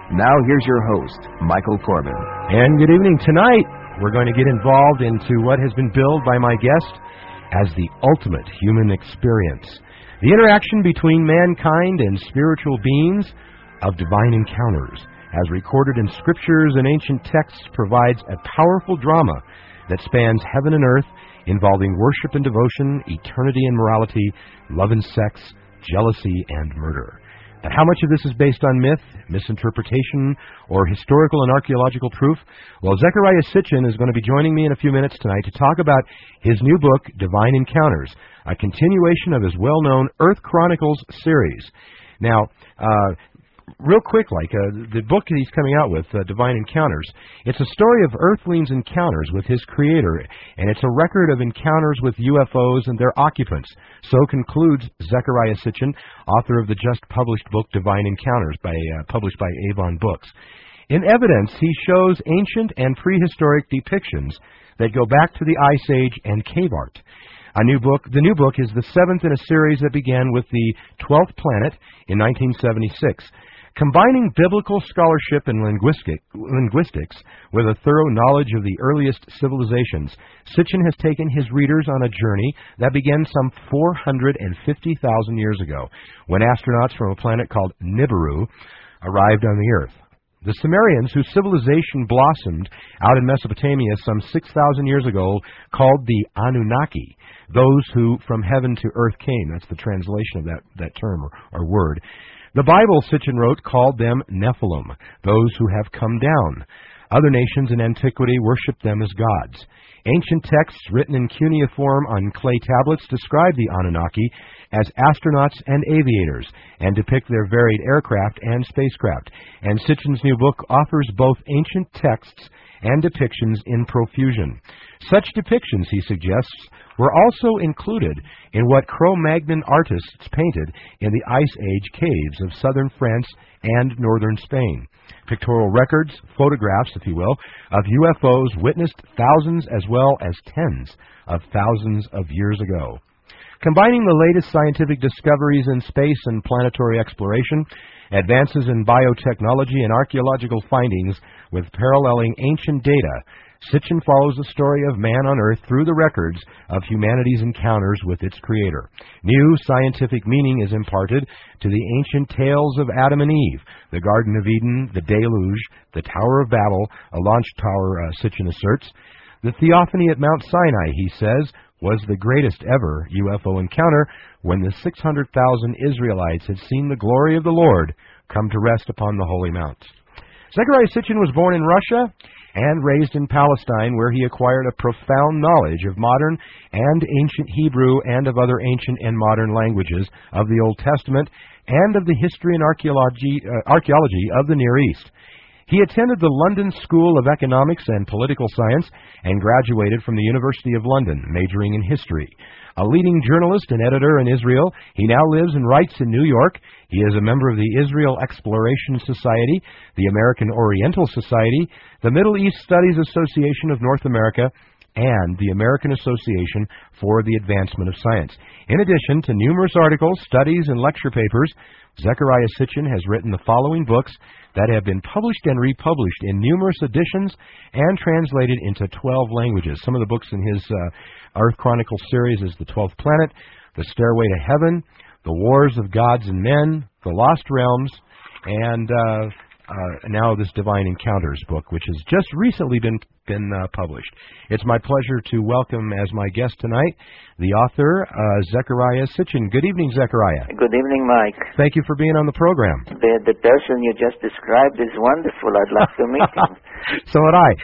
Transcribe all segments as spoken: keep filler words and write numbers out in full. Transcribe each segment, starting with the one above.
Now here's your host, Michael Corbin. And good evening. Tonight, we're going to get involved into what has been billed by my guest as the ultimate human experience. The interaction between mankind and spiritual beings of divine encounters, as recorded in scriptures and ancient texts, provides a powerful drama that spans heaven and earth, involving worship and devotion, eternity and morality, love and sex, jealousy and murder. And how much of this is based on myth, misinterpretation, or historical and archaeological proof? Well, Zecharia Sitchin is going to be joining me in a few minutes tonight to talk about his new book, Divine Encounters, a continuation of his well-known Earth Chronicles series. Now, uh, real quick, like, uh, the book that he's coming out with, uh, Divine Encounters, it's a story of Earthlings' encounters with his Creator, and it's a record of encounters with U F Os and their occupants. So concludes Zecharia Sitchin, author of the just-published book Divine Encounters, by uh, published by Avon Books. In evidence, he shows ancient and prehistoric depictions that go back to the Ice Age and cave art. A new book, the new book is the seventh in a series that began with the twelfth planet in nineteen seventy-six. Combining biblical scholarship and linguistic, linguistics with a thorough knowledge of the earliest civilizations, Sitchin has taken his readers on a journey that began some four hundred fifty thousand years ago, when astronauts from a planet called Nibiru arrived on the Earth. The Sumerians, whose civilization blossomed out in Mesopotamia some six thousand years ago, called the Anunnaki, those who from heaven to earth came. That's the translation of that, that term or, or word. The Bible, Sitchin wrote, called them Nephilim, those who have come down. Other nations in antiquity worshipped them as gods. Ancient texts written in cuneiform on clay tablets describe the Anunnaki as astronauts and aviators, and depict their varied aircraft and spacecraft. And Sitchin's new book offers both ancient texts and depictions in profusion. Such depictions, he suggests, were also included in what Cro-Magnon artists painted in the Ice Age caves of southern France and northern Spain. Pictorial records, photographs, if you will, of U F Os witnessed thousands as well as tens of thousands of years ago. Combining the latest scientific discoveries in space and planetary exploration, advances in biotechnology and archaeological findings with paralleling ancient data, Sitchin follows the story of man on Earth through the records of humanity's encounters with its Creator. New scientific meaning is imparted to the ancient tales of Adam and Eve, the Garden of Eden, the Deluge, the Tower of Babel, a launch tower, uh, Sitchin asserts. The theophany at Mount Sinai, he says, was the greatest ever U F O encounter when the six hundred thousand Israelites had seen the glory of the Lord come to rest upon the holy mount. Zecharia Sitchin was born in Russia and raised in Palestine, where he acquired a profound knowledge of modern and ancient Hebrew and of other ancient and modern languages of the Old Testament and of the history and archaeology, uh, archaeology of the Near East. He attended the London School of Economics and Political Science and graduated from the University of London, majoring in history. A leading journalist and editor in Israel, he now lives and writes in New York. He is a member of the Israel Exploration Society, the American Oriental Society, the Middle East Studies Association of North America, and the American Association for the Advancement of Science. In addition to numerous articles, studies, and lecture papers, Zecharia Sitchin has written the following books that have been published and republished in numerous editions and translated into twelve languages. Some of the books in his uh, Earth Chronicles series is The Twelfth Planet, The Stairway to Heaven, The Wars of Gods and Men, The Lost Realms, and uh, uh, now this Divine Encounters book, which has just recently been been uh, published. It's my pleasure to welcome as my guest tonight the author, uh, Zecharia Sitchin. Good evening, Zecharia. Good evening, Mike. Thank you for being on the program. The, the person you just described is wonderful. I'd like to meet him. So would I.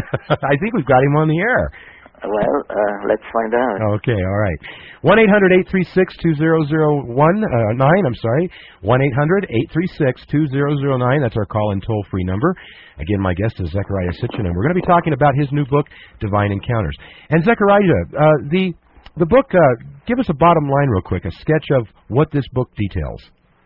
I think we've got him on the air. Well, uh, let's find out. Okay, all right. one eight hundred eight three six two zero zero one nine, I'm sorry. one eight hundred eight three six two zero zero nine. That's our call-in toll-free number. Again, my guest is Zecharia Sitchin, and we're going to be talking about his new book, Divine Encounters. And Zecharia, uh, the the book, uh, give us a bottom line real quick, a sketch of what this book details.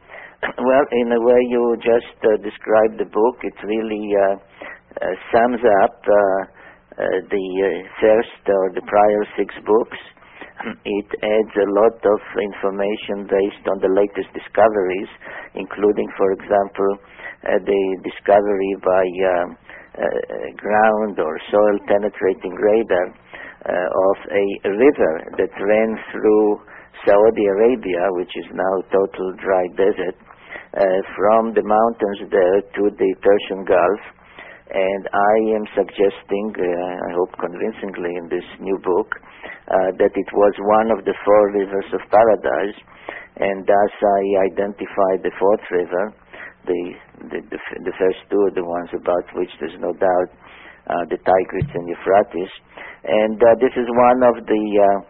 Well, in the way you just uh, described the book, it really uh, uh, sums up uh, uh, the uh, first or the prior six books. it adds a lot of information based on the latest discoveries, including, for example, uh, the discovery by uh, uh, ground or soil-penetrating radar uh, of a river that ran through Saudi Arabia, which is now total dry desert, uh, from the mountains there to the Persian Gulf. And I am suggesting, uh, I hope convincingly in this new book, uh, that it was one of the four rivers of paradise, and thus I identified the fourth river. The, the, the, the first two are the ones about which there's no doubt, uh, the Tigris and Euphrates. And uh, this is one of the uh,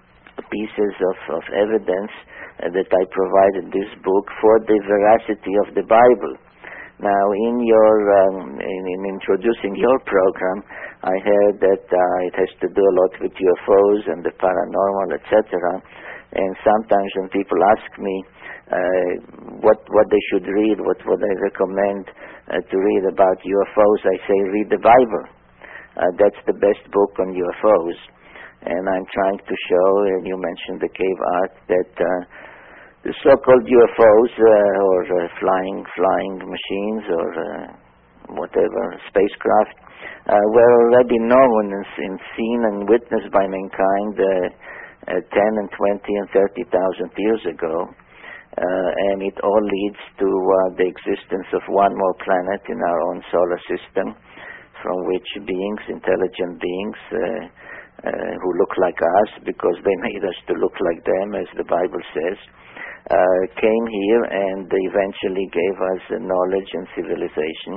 pieces of, of evidence uh, that I provide in this book for the veracity of the Bible. Now, in your um, in, in introducing your program, I heard that uh, it has to do a lot with U F Os and the paranormal, et cetera. And sometimes when people ask me uh, what what they should read, what what I recommend uh, to read about U F Os, I say read the Bible. Uh, that's the best book on U F Os. And I'm trying to show, and you mentioned the cave art, that uh, the so-called U F Os uh, or uh, flying flying machines or uh, whatever spacecraft uh, were already known and, and seen and witnessed by mankind uh, uh, ten and twenty and thirty thousand years ago, uh, and it all leads to uh, the existence of one more planet in our own solar system, from which beings, intelligent beings, uh, uh, who look like us because they made us to look like them, as the Bible says. Uh, came here and eventually gave us uh, knowledge and civilization.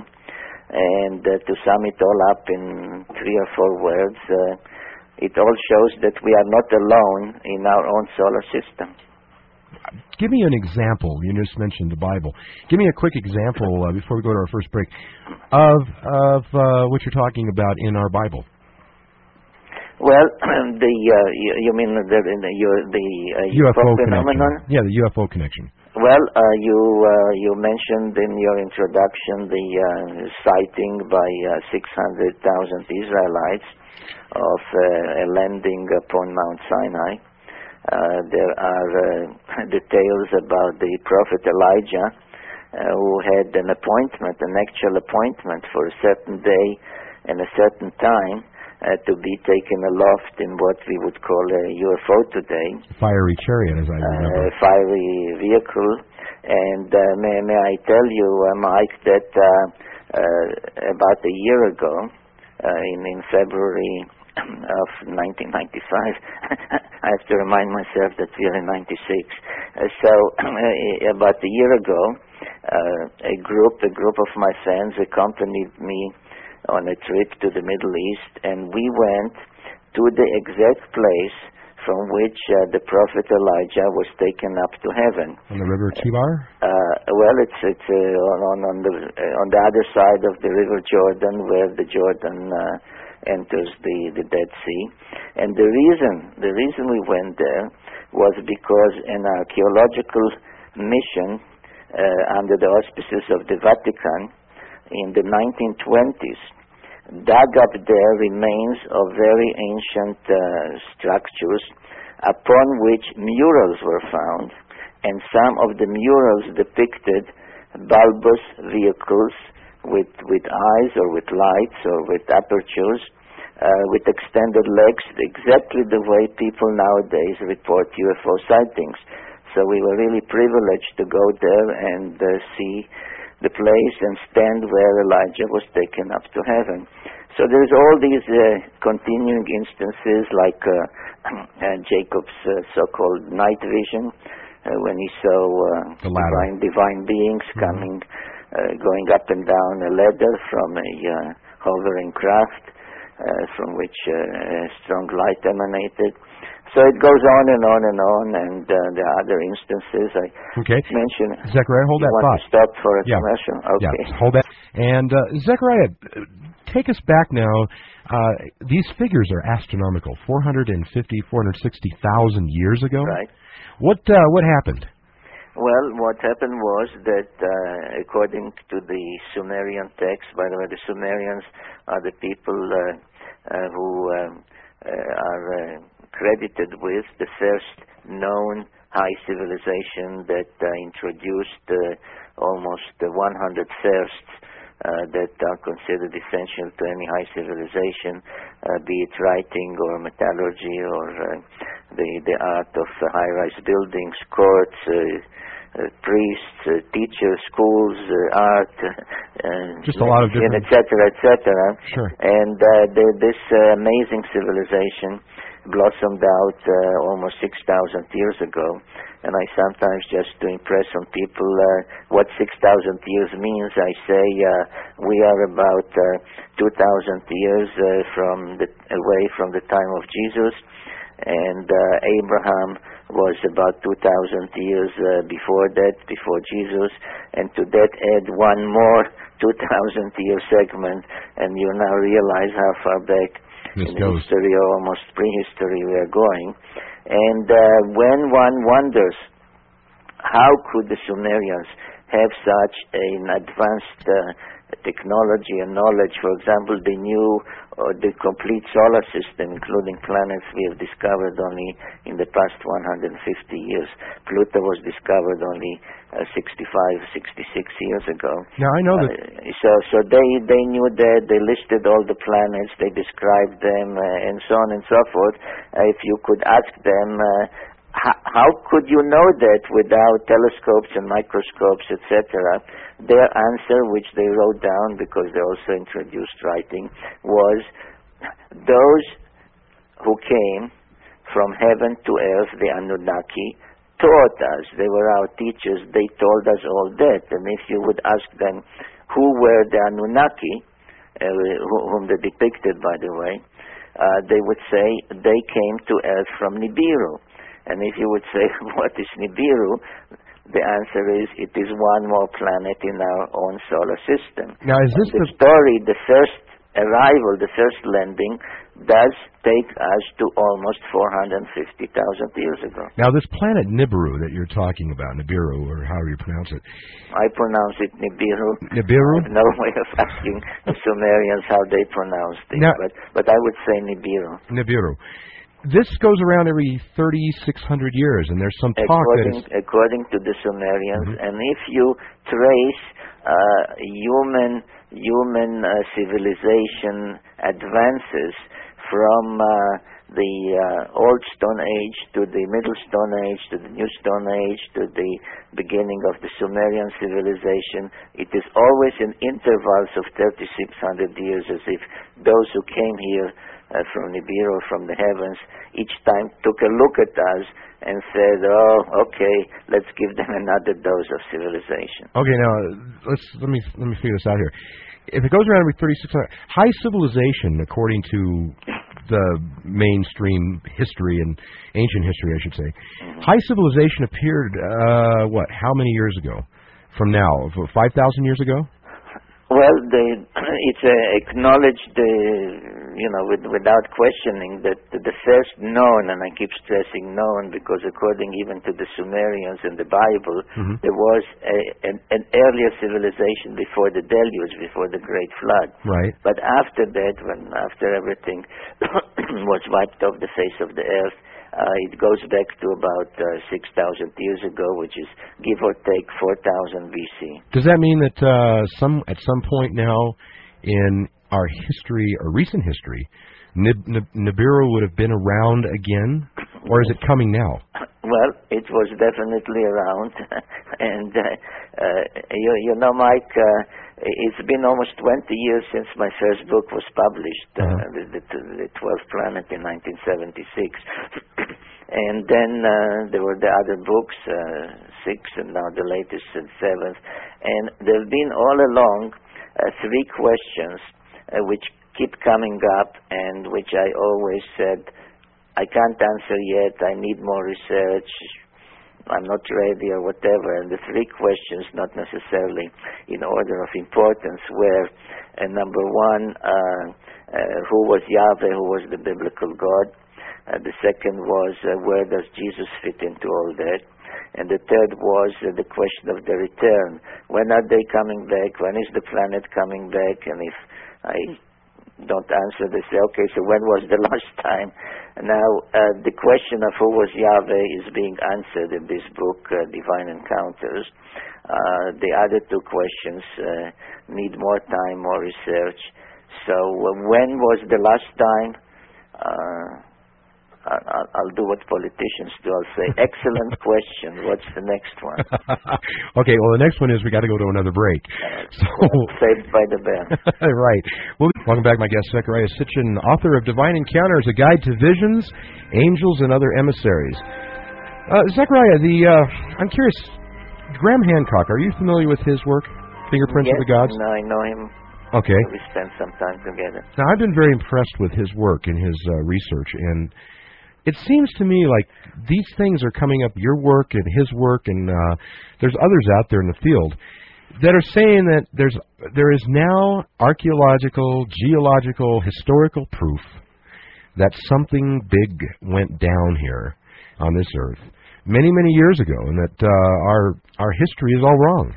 And uh, to sum it all up in three or four words, uh, it all shows that we are not alone in our own solar system. Give me an example. You just mentioned the Bible. Give me a quick example uh, before we go to our first break of of uh, what you're talking about in our Bible. Well, the uh, you, you mean the the, the uh, U F O phenomenon? Connection. Yeah, the U F O connection. Well, uh, you uh, you mentioned in your introduction the uh, sighting by uh, six hundred thousand Israelites of uh, a landing upon Mount Sinai. Uh, there are uh, details about the prophet Elijah, uh, who had an appointment, an actual appointment for a certain day and a certain time, Uh, to be taken aloft in what we would call a U F O today. Fiery chariot, as I remember. Uh, fiery vehicle. And uh, may, may I tell you, uh, Mike, that uh, uh, about a year ago, uh, in, in February of nineteen ninety-five, I have to remind myself that we are in ninety-six. Uh, so about a year ago, uh, a group, a group of my friends accompanied me on a trip to the Middle East, and we went to the exact place from which uh, the prophet Elijah was taken up to heaven. On the river Tibar? Uh, well, it's it's uh, on on on the uh, on the other side of the river Jordan, where the Jordan uh, enters the the Dead Sea. And the reason the reason we went there was because an archaeological mission uh, under the auspices of the Vatican in the nineteen twenties dug up there remains of very ancient uh, structures upon which murals were found, and some of the murals depicted bulbous vehicles with with eyes or with lights or with apertures, uh, with extended legs, exactly the way people nowadays report U F O sightings. So we were really privileged to go there and uh, see the place and stand where Elijah was taken up to heaven. So there's all these uh, continuing instances, like uh, uh, Jacob's uh, so-called night vision, uh, when he saw uh, divine, divine beings mm-hmm. coming, uh, going up and down a ladder from a uh, hovering craft, uh, from which uh, a strong light emanated. So it goes on and on and on, and uh, there are other instances I okay. mentioned. Zechariah, hold you that want thought. To stop for a yeah. commercial? Okay. Yeah, hold that. And uh, Zechariah, take us back now. Uh, these figures are astronomical. four hundred fifty, four hundred sixty thousand years ago? Right. What, uh, what happened? Well, what happened was that uh, according to the Sumerian text, by the way, the Sumerians are the people uh, uh, who um, uh, are... Uh, credited with the first known high civilization that uh, introduced uh, almost uh, one hundred firsts uh, that are considered essential to any high civilization, uh, be it writing or metallurgy or uh, the, the art of uh, high-rise buildings, courts, uh, Uh, priests, uh, teachers, schools, uh, art, uh, just a lot of different, et cetera, et cetera. Sure. And uh, the, this uh, amazing civilization blossomed out uh, almost six thousand years ago. And I sometimes, just to impress on people uh, what six thousand years means, I say uh, we are about uh, two thousand years uh, from the, away from the time of Jesus, and uh, Abraham was about two thousand years uh, before that, before Jesus, and to that add one more two thousand year segment, and you now realize how far back this in goes. history, or almost prehistory, we are going. And uh, when one wonders how could the Sumerians have such an advanced uh, technology and knowledge, for example, they knew uh, the complete solar system, including planets we have discovered only in the past one hundred fifty years. Pluto was discovered only uh, sixty-five, sixty-six years ago. Now, I know that... Uh, so so they, they knew that, they listed all the planets, they described them, uh, and so on and so forth. Uh, if you could ask them, uh, how, how could you know that without telescopes and microscopes, et cetera? Their answer, which they wrote down because they also introduced writing, was those who came from heaven to earth, the Anunnaki, taught us. They were our teachers. They told us all that. And if you would ask them who were the Anunnaki, uh, whom they depicted, by the way, uh, they would say they came to earth from Nibiru. And if you would say, what is Nibiru? The answer is, it is one more planet in our own solar system. Now, is this the, the story, the first arrival, the first landing, does take us to almost four hundred fifty thousand years ago. Now, this planet Nibiru that you're talking about, Nibiru, or however you pronounce it. I pronounce it Nibiru. Nibiru? I have no way of asking the Sumerians how they pronounce it, now, but, but I would say Nibiru. Nibiru. This goes around every thirty-six hundred years, and there's some talk according, that it's... According to the Sumerians, mm-hmm. and if you trace uh, human human uh, civilization advances from uh, the uh, Old Stone Age to the Middle Stone Age to the New Stone Age to the beginning of the Sumerian civilization, it is always in intervals of thirty-six hundred years, as if those who came here Uh, from Nibiru, from the heavens, each time took a look at us and said, "Oh, okay, let's give them another dose of civilization." Okay, now let's let me let me figure this out here. If it goes around every thirty-six hundred, high civilization, according to the mainstream history and ancient history, I should say, mm-hmm. high civilization appeared uh, what? How many years ago? From now, five thousand years ago. Well, they, it's uh, acknowledged, uh, you know, with, without questioning, that the first known, and I keep stressing known because according even to the Sumerians and the Bible, mm-hmm. there was a, an, an earlier civilization before the deluge, before the Great Flood. Right. But after that, when after everything was wiped off the face of the earth, Uh, it goes back to about uh, six thousand years ago, which is give or take four thousand B C. Does that mean that uh, some at some point now in our history, or recent history, Nib- Nib- Nibiru would have been around again, or is it coming now? Well, it was definitely around, and uh, uh, you, you know, Mike, uh, it's been almost twenty years since my first book was published, uh, uh-huh. the, the, the twelfth Planet in nineteen seventy-six, and then uh, there were the other books, uh, six, and now the latest, and seventh, and there have been all along uh, three questions uh, which keep coming up, and which I always said, I can't answer yet, I need more research, I'm not ready, or whatever. And the three questions, not necessarily in order of importance, were uh, number one, uh, uh, who was Yahweh, who was the biblical God? Uh, the second was, uh, where does Jesus fit into all that? And the third was uh, the question of the return. When are they coming back? When is the planet coming back? And if I don't answer, they say, okay, so when was the last time? Now, uh, the question of who was Yahweh is being answered in this book, uh, Divine Encounters. Uh, the other two questions uh, need more time, more research. So uh, when was the last time? Uh, I'll, I'll do what politicians do. I'll say, excellent question. What's the next one? Okay, well, the next one is we got to go to another break. Uh, So saved by the bell. Right. Well, welcome back, my guest, Zechariah Sitchin, author of Divine Encounters, A Guide to Visions, Angels, and Other Emissaries. Uh, Zechariah, the uh, I'm curious, Graham Hancock, are you familiar with his work, Fingerprints Yes, of the Gods? no, I know him. Okay. We spent some time together. Now, I've been very impressed with his work and his uh, research, and it seems to me like these things are coming up, your work and his work, and uh, there's others out there in the field that are saying that there's there is now archaeological, geological, historical proof that something big went down here on this earth many, many years ago, and that uh, our our history is all wrong.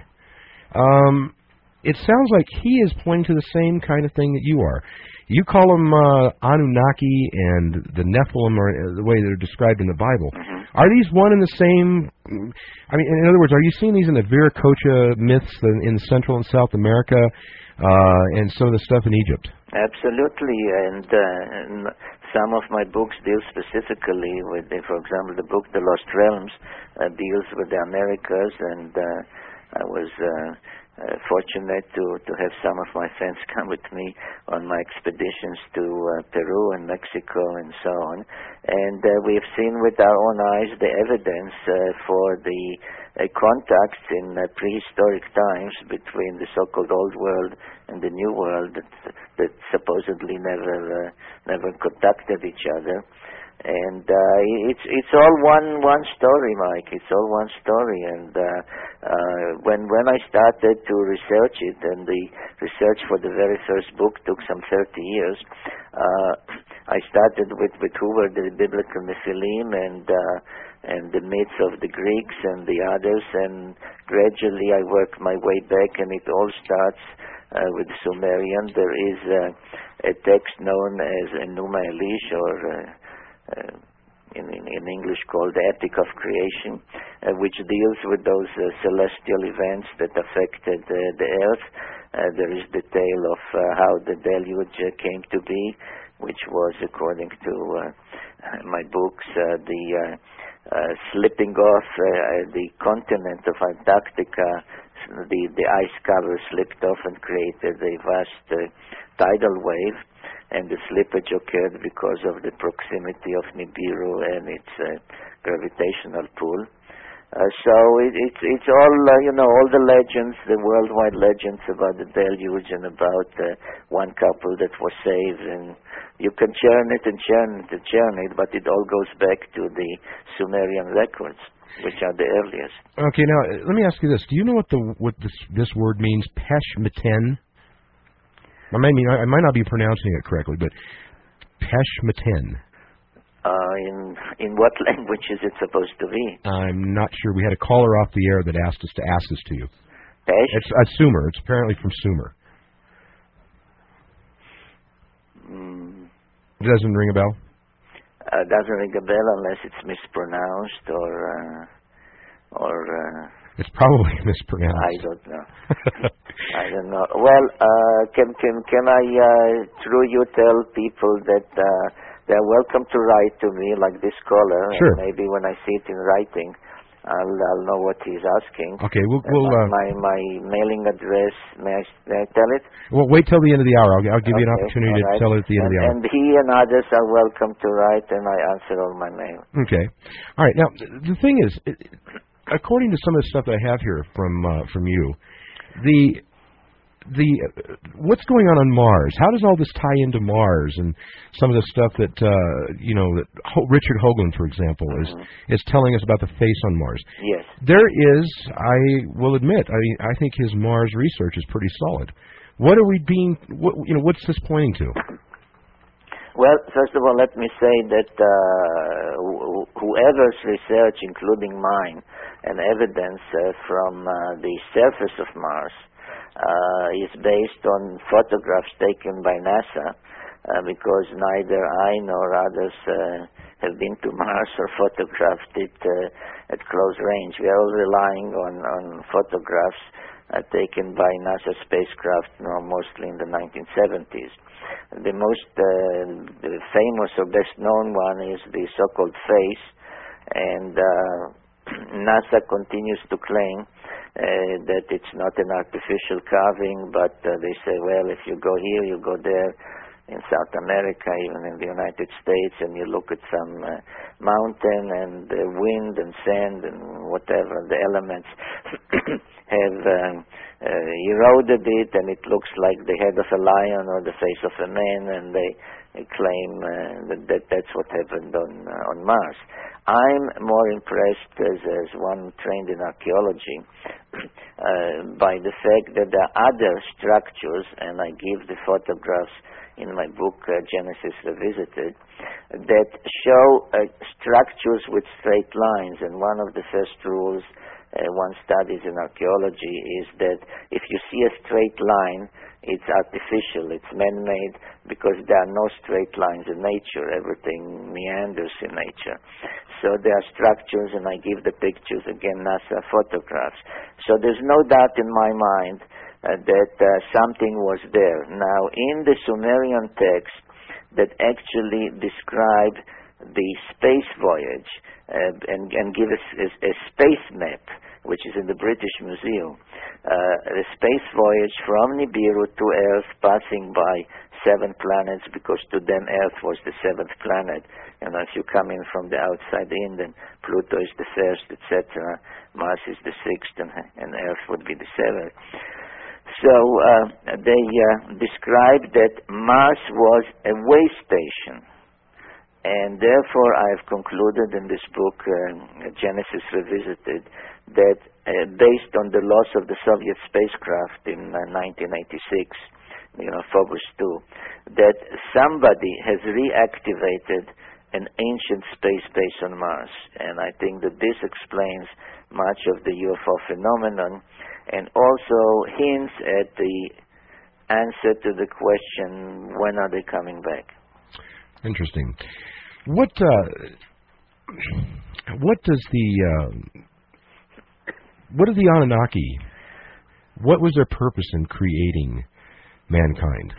Um, it sounds like he is pointing to the same kind of thing that you are. You call them uh, Anunnaki and the Nephilim, or uh, the way they're described in the Bible. Mm-hmm. Are these one and the same? I mean, in other words, are you seeing these in the Viracocha myths in Central and South America, uh, and some of the stuff in Egypt? Absolutely, and, uh, and some of my books deal specifically with, the, for example, the book The Lost Realms uh, deals with the Americas, and uh, I was uh, uh, fortunate to, to have some of my friends come with me on my expeditions to uh, Peru and Mexico and so on. And uh, we have seen with our own eyes the evidence uh, for the uh, contacts in uh, prehistoric times between the so-called Old World and the New World that, that supposedly never uh, never contacted each other. And uh, it's it's all one one story, Mike. It's all one story. And uh, uh, when when I started to research it, and the research for the very first book took some thirty years, uh, I started with, with who were the biblical Nephilim and uh, and the myths of the Greeks and the others, and gradually I worked my way back, and it all starts uh, with Sumerian. There is uh, a text known as Enuma Elish, or uh, Uh, in, in, in English called the Epic of Creation, uh, which deals with those uh, celestial events that affected uh, the earth. Uh, there is the tale of uh, how the deluge uh, came to be, which was, according to uh, my books, uh, the uh, uh, slipping off uh, the continent of Antarctica. The, the ice cover slipped off and created a vast uh, tidal wave. And the slippage occurred because of the proximity of Nibiru and its uh, gravitational pull. Uh, so it, it's it's all uh, you know, all the legends, the worldwide legends about the deluge and about uh, one couple that was saved, and you can churn it and churn it and churn it, but it all goes back to the Sumerian records, which are the earliest. Okay, now let me ask you this: do you know what the what this this word means? Peshmeten. I might, mean, I might not be pronouncing it correctly, but Peshmeten. Uh, in in what language is it supposed to be? I'm not sure. We had a caller off the air that asked us to ask this to you. Pesh? It's uh, Sumer. It's apparently from Sumer. Mm. It doesn't ring a bell? Uh, doesn't ring a bell unless it's mispronounced or... Uh, or uh, it's probably mispronounced. I don't know. I don't know. Well, uh, can can can I uh, through you tell people that uh, they're welcome to write to me, like this caller, sure. and maybe when I see it in writing, I'll I'll know what he's asking. Okay, we'll, uh, we'll uh, my my mailing address. May I, may I tell it? Well, wait till the end of the hour. I'll, I'll give okay, you an opportunity right. to tell it at the end and, of the hour. And he and others are welcome to write, and I answer all my mail. Okay. All right. Now, the thing is, it, according to some of the stuff that I have here from uh, from you, the the uh, what's going on on Mars? How does all this tie into Mars and some of the stuff that uh, you know that Ho- Richard Hoagland, for example, mm-hmm. is is telling us about the face on Mars? Yes, there is. I will admit, I I think his Mars research is pretty solid. What are we being? What, you know, what's this pointing to? Well, first of all, let me say that uh, wh- whoever's research, including mine, and evidence uh, from uh, the surface of Mars, uh, is based on photographs taken by NASA, uh, because neither I nor others uh, have been to Mars or photographed it uh, at close range. We are all relying on, on photographs uh, taken by NASA spacecraft, you know, mostly in the nineteen seventies. The most uh, the famous or best known one is the so-called FACE, and uh, NASA continues to claim uh, that it's not an artificial carving, but uh, they say, well, if you go here, you go there, in South America, even in the United States, and you look at some uh, mountain and uh, wind and sand and whatever, the elements have um, uh, eroded it, and it looks like the head of a lion or the face of a man, and they, they claim uh, that, that that's what happened on uh, on Mars. I'm more impressed as, as one trained in archaeology uh, by the fact that there are other structures, and I give the photographs in my book, uh, Genesis Revisited, that show uh, structures with straight lines. And one of the first rules uh, one studies in archaeology is that if you see a straight line, it's artificial, it's man-made, because there are no straight lines in nature. Everything meanders in nature. So there are structures, and I give the pictures, again, NASA photographs. So there's no doubt in my mind Uh, that uh, something was there. Now, in the Sumerian text that actually describe the space voyage uh, and, and give us a, a space map, which is in the British Museum, uh, the space voyage from Nibiru to Earth, passing by seven planets, because to them Earth was the seventh planet. You know, if you come in from the outside in, then Pluto is the first, et cetera. Mars is the sixth, and, and Earth would be the seventh. So uh, they uh, described that Mars was a way station, and therefore I have concluded in this book, uh, Genesis Revisited, that uh, based on the loss of the Soviet spacecraft in uh, nineteen eighty-six, you know, Phobos two, that somebody has reactivated an ancient space base on Mars, and I think that this explains much of the U F O phenomenon, and also hints at the answer to the question, when are they coming back? Interesting. What uh, what does the uh, what are the Anunnaki? What was their purpose in creating mankind?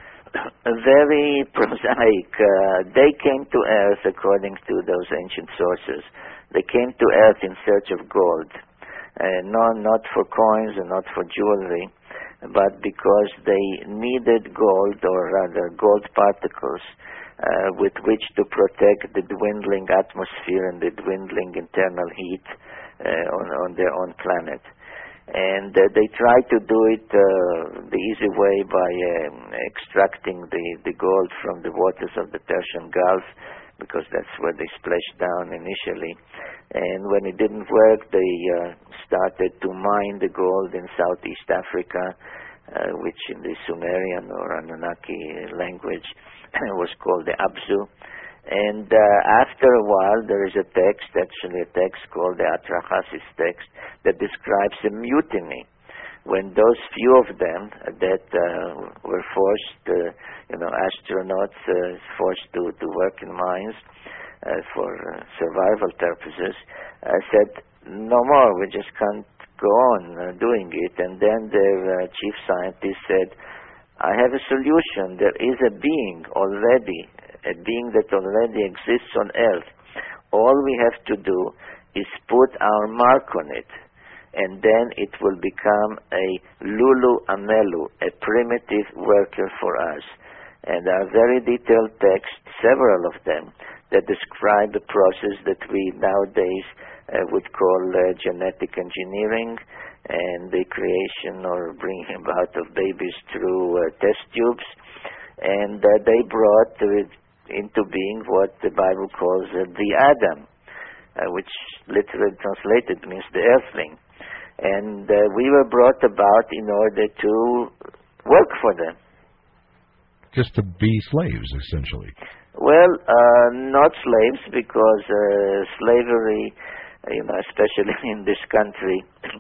Very prosaic. Uh, they came to Earth according to those ancient sources. They came to Earth in search of gold. Uh, no, not for coins and not for jewelry, but because they needed gold, or rather gold particles, uh, with which to protect the dwindling atmosphere and the dwindling internal heat uh, on, on their own planet. And uh, they tried to do it uh, the easy way by um, extracting the, the gold from the waters of the Persian Gulf, because that's where they splashed down initially. And when it didn't work, they uh, started to mine the gold in Southeast Africa, uh, which in the Sumerian or Anunnaki language was called the Abzu. And uh, after a while, there is a text, actually a text called the Atrahasis text, that describes a mutiny, when those few of them that uh, were forced, uh, you know, astronauts uh, forced to, to work in mines uh, for uh, survival purposes, uh, said, no more, we just can't go on uh, doing it. And then their uh, chief scientist said, I have a solution. There is a being already, a being that already exists on Earth. All we have to do is put our mark on it, and then it will become a Lulu Amelu, a primitive worker for us. And there are very detailed texts, several of them, that describe the process that we nowadays uh, would call uh, genetic engineering, and the creation or bringing about of babies through uh, test tubes. And uh, they brought uh, into being what the Bible calls uh, the Adam, uh, which literally translated means the earthling. And uh, we were brought about in order to work for them. Just to be slaves, essentially. Well, uh, not slaves, because uh, slavery you know, especially in this country,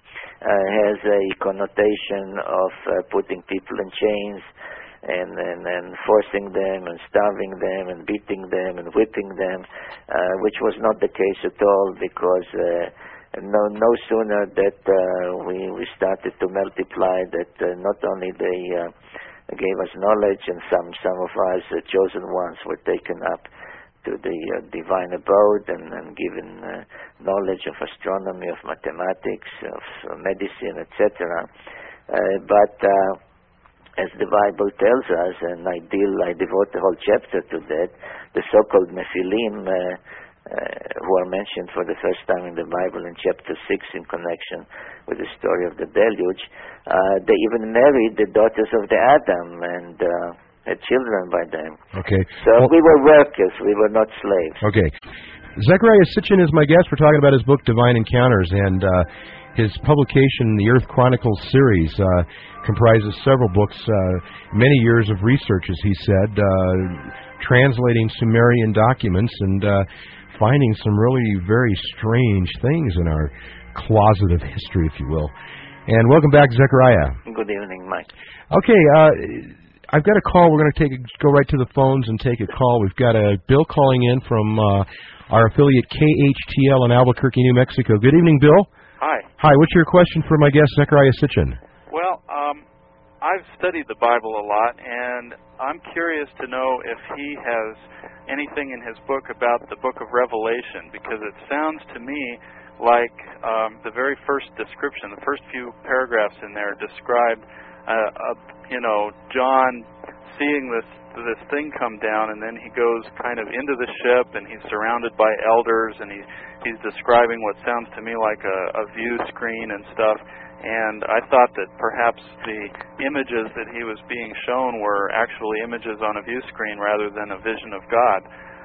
uh, has a connotation of uh, putting people in chains and, and, and forcing them and starving them and beating them and whipping them, uh, which was not the case at all, because uh, no, no sooner that uh, we, we started to multiply, that uh, not only they uh, gave us knowledge, and some, some of us uh, chosen ones were taken up to the uh, divine abode and, and given uh, knowledge of astronomy, of mathematics, of uh, medicine, et cetera. Uh, but uh, as the Bible tells us, and I deal, I devote the whole chapter to that, the so-called Nephilim, uh, uh, who are mentioned for the first time in the Bible in chapter six in connection with the story of the deluge, uh, they even married the daughters of the Adam and uh, had children by them. Okay. So well, we were workers, we were not slaves. Okay. Zechariah Sitchin is my guest. We're talking about his book, Divine Encounters, and uh, his publication, the Earth Chronicles series, uh, comprises several books, uh, many years of research, as he said, uh, translating Sumerian documents and uh, finding some really very strange things in our closet of history, if you will. And welcome back, Zechariah. Good evening, Mike. Okay, uh... I've got a call. We're going to take a, go right to the phones and take a call. We've got a Bill calling in from uh, our affiliate K H T L in Albuquerque, New Mexico. Good evening, Bill. Hi. Hi. What's your question for my guest, Zechariah Sitchin? Well, um, I've studied the Bible a lot, and I'm curious to know if he has anything in his book about the book of Revelation, because it sounds to me like um, the very first description, the first few paragraphs in there describe Uh, uh, you know, John seeing this this thing come down, and then he goes kind of into the ship, and he's surrounded by elders, and he he's describing what sounds to me like a, a view screen and stuff. And I thought that perhaps the images that he was being shown were actually images on a view screen rather than a vision of God.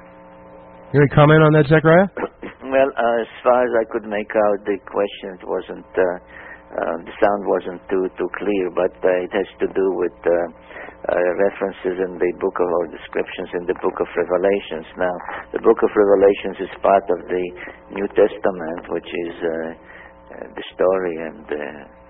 You any comment on that, Zechariah? Well, uh, as far as I could make out, the question wasn't. Uh, Uh, the sound wasn't too too clear, but uh, it has to do with uh, uh, references in the book of, or descriptions in the book of Revelations. Now, the book of Revelations is part of the New Testament, which is uh, uh, the story and uh,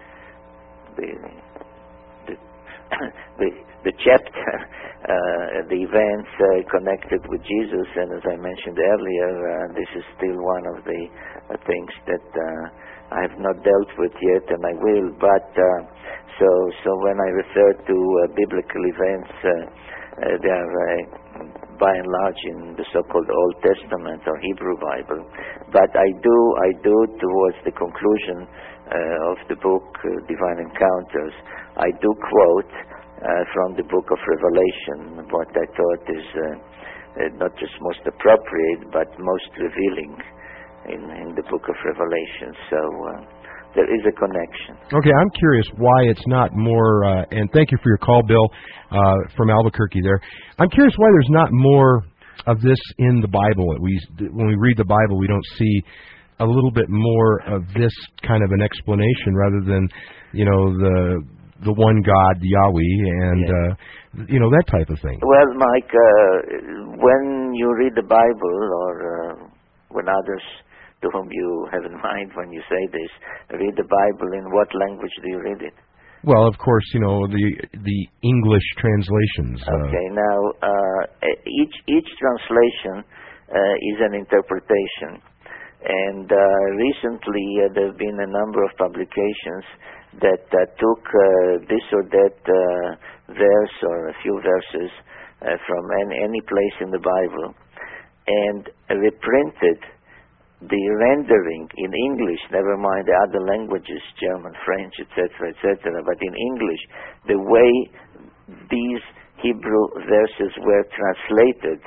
the the the, the chapter, uh, the events uh, connected with Jesus. And as I mentioned earlier, uh, this is still one of the uh, things that Uh, I have not dealt with yet, and I will. But uh, so so when I refer to uh, biblical events, uh, uh, they are uh, by and large in the so-called Old Testament or Hebrew Bible. But I do I do towards the conclusion uh, of the book uh, Divine Encounters, I do quote uh, from the book of Revelation what I thought is uh, uh, not just most appropriate but most revealing In, in the book of Revelation. So uh, there is a connection. Okay, I'm curious why it's not more, uh, and thank you for your call, Bill, uh, from Albuquerque there. I'm curious why there's not more of this in the Bible. We, when we read the Bible, we don't see a little bit more of this kind of an explanation rather than, you know, the the one God, Yahweh, and, yeah. uh, you know, that type of thing. Well, Mike, uh, when you read the Bible, or uh, when others to whom you have in mind when you say this, read the Bible, in what language do you read it? Well, of course, you know, the the English translations. Okay, uh, now, uh, each each translation uh, is an interpretation. And uh, recently uh, there have been a number of publications that uh, took uh, this or that uh, verse or a few verses uh, from any, any place in the Bible and reprinted the rendering in English, never mind the other languages, German, French, et cetera, et cetera, but in English, the way these Hebrew verses were translated,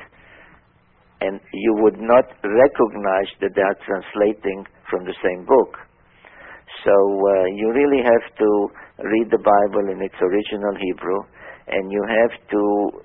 and you would not recognize that they are translating from the same book. So uh, you really have to read the Bible in its original Hebrew, and you have to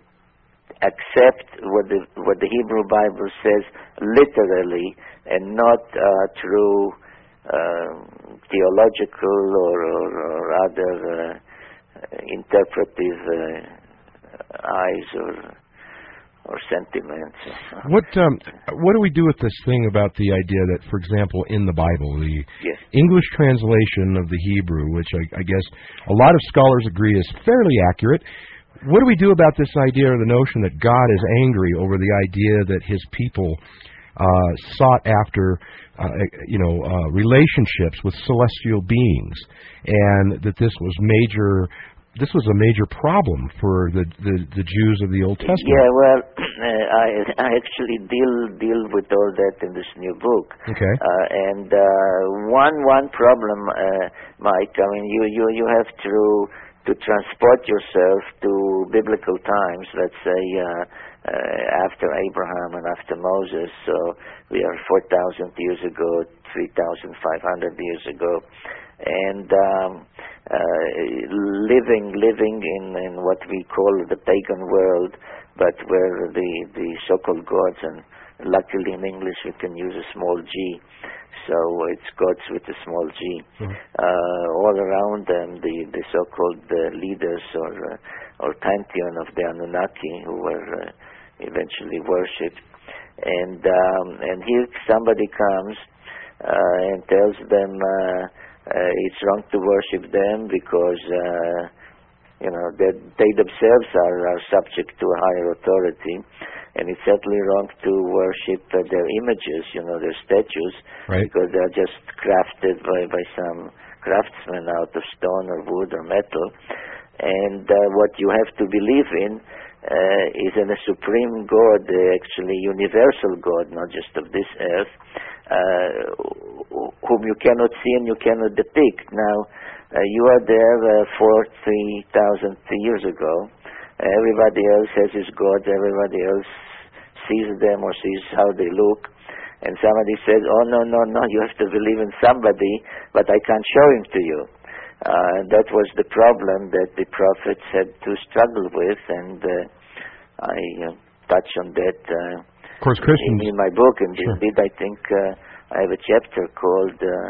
accept what the what the Hebrew Bible says literally, and not uh, through uh, theological or, or, or other uh, interpretive uh, eyes or or sentiments. What um, what do we do with this thing about the idea that, for example, in the Bible, the yes. English translation of the Hebrew, which I, I guess a lot of scholars agree is fairly accurate, what do we do about this idea or the notion that God is angry over the idea that his people uh, sought after uh, you know, uh, relationships with celestial beings, and that this was major... This was a major problem for the, the, the Jews of the Old Testament. Yeah, well, uh, I I actually deal deal with all that in this new book. Okay. Uh, and uh, one one problem, uh, Mike. I mean, you, you, you have to to transport yourself to biblical times. Let's say uh, uh, after Abraham and after Moses. So we are four thousand years ago, three thousand five hundred years ago, and. Um, Uh, living living in, in what we call the pagan world, but where the, the so-called gods, and luckily in English we can use a small g, so it's gods with a small g, mm-hmm. uh, all around them, the, the so-called uh, leaders or uh, or pantheon of the Anunnaki, who were uh, eventually worshipped. And, um, and here somebody comes uh, and tells them uh, Uh, it's wrong to worship them because, uh, you know, that they themselves are, are subject to a higher authority, and it's certainly wrong to worship uh, their images, you know, their statues, right. because they're just crafted by, by some craftsman out of stone or wood or metal. And uh, what you have to believe in uh, is in a supreme God, uh, actually universal God, not just of this earth, uh, whom you cannot see and you cannot depict. Now, uh, you are there uh, forty thousand years ago. Everybody else has his gods. Everybody else sees them or sees how they look. And somebody says, oh, no, no, no, you have to believe in somebody, but I can't show him to you. Uh, and that was the problem that the prophets had to struggle with, and uh, I uh, touch on that uh, of course, Christians. in, in my book. And Sure. indeed, I think uh, I have a chapter called uh,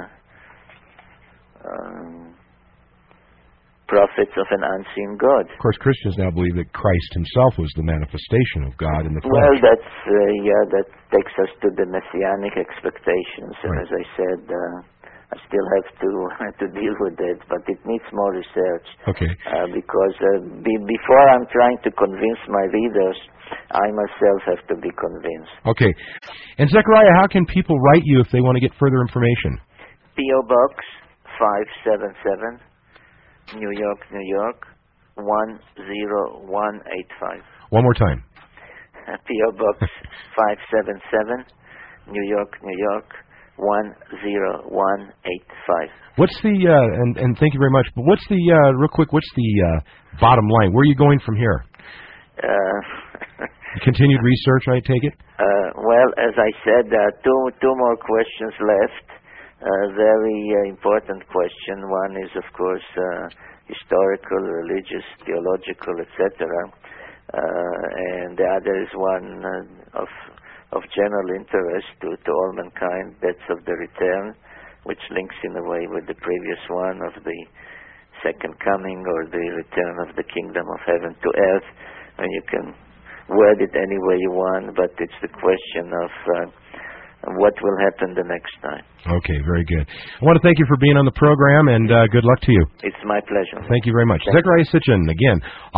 um, Prophets of an Unseen God. Of course, Christians now believe that Christ himself was the manifestation of God in the flesh. Well, that's, uh, yeah, that takes us to the messianic expectations. And Right. as I said, uh, I still have to to deal with it, but it needs more research. Okay. Uh, because uh, be- before I'm trying to convince my readers, I myself have to be convinced. Okay. And Zechariah, how can people write you if they want to get further information? P O Box five seven seven, New York, New York, one zero one eight five. One more time. P O Box five seven seven, New York, New York, one zero one eight five. What's the, uh, and, and thank you very much, but what's the, uh, real quick, what's the uh, bottom line? Where are you going from here? Uh, Continued research, I take it? uh, well, as I said, there are two, two more questions left. A uh, very uh, important question. One is, of course, uh, historical, religious, theological, et cetera. Uh, and the other is one uh, of of general interest to, to all mankind. That's of the return, which links in a way with the previous one of the second coming, or the return of the kingdom of heaven to earth. And you can word it any way you want, but it's the question of uh, what will happen the next time. Okay, very good. I want to thank you for being on the program, and uh, good luck to you. It's my pleasure. Thank you very much. Thank Zechariah Sitchin, again.